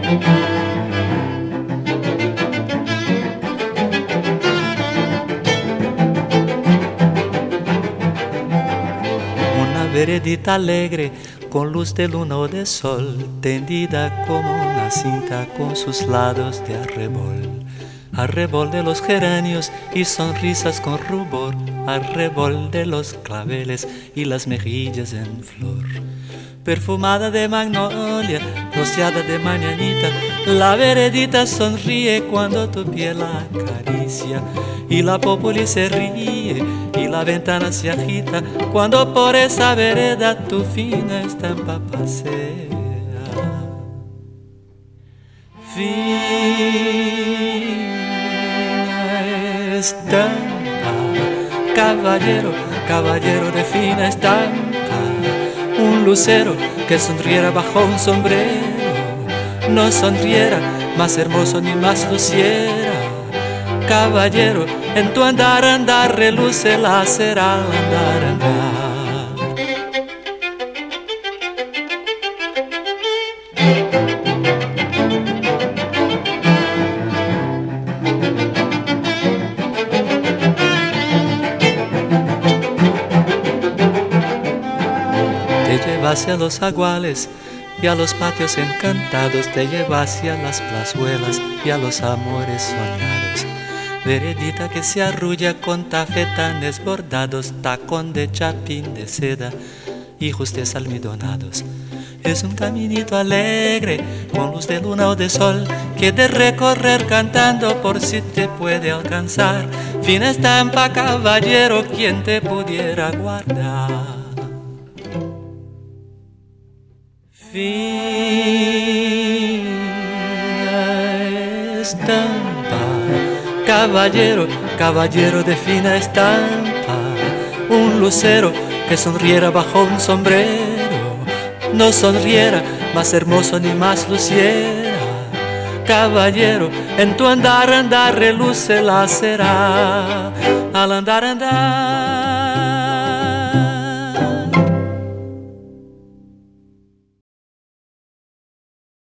Una veredita alegre con luz de luna o de sol, tendida como una cinta con sus lados de arrebol de los geranios y sonrisas con rubor, arrebol de los claveles y las mejillas en flor. Perfumada de magnolia, rociada de mañanita, la veredita sonríe cuando tu piel la acaricia, y la populi se ríe y la ventana se agita cuando por esa vereda tu fina estampa pasea. Fina estampa, caballero, caballero de fina estampa, un lucero que sonriera bajo un sombrero, no sonriera más hermoso ni más luciera. Caballero, en tu andar reluce la cera al andar. Te lleva hacia los aguales y a los patios encantados, te lleva hacia las plazuelas y a los amores soñados. Veredita que se arrulla con tafetanes bordados, tacón de chapín de seda y justes almidonados. Es un caminito alegre con luz de luna o de sol que de recorrer cantando por si te puede alcanzar. Fina estampa, caballero, quien te pudiera guardar. Fina estampa, caballero, caballero de fina estampa, un lucero que sonriera bajo un sombrero, no sonriera más hermoso ni más luciera. Caballero, en tu andar reluce la cera al andar.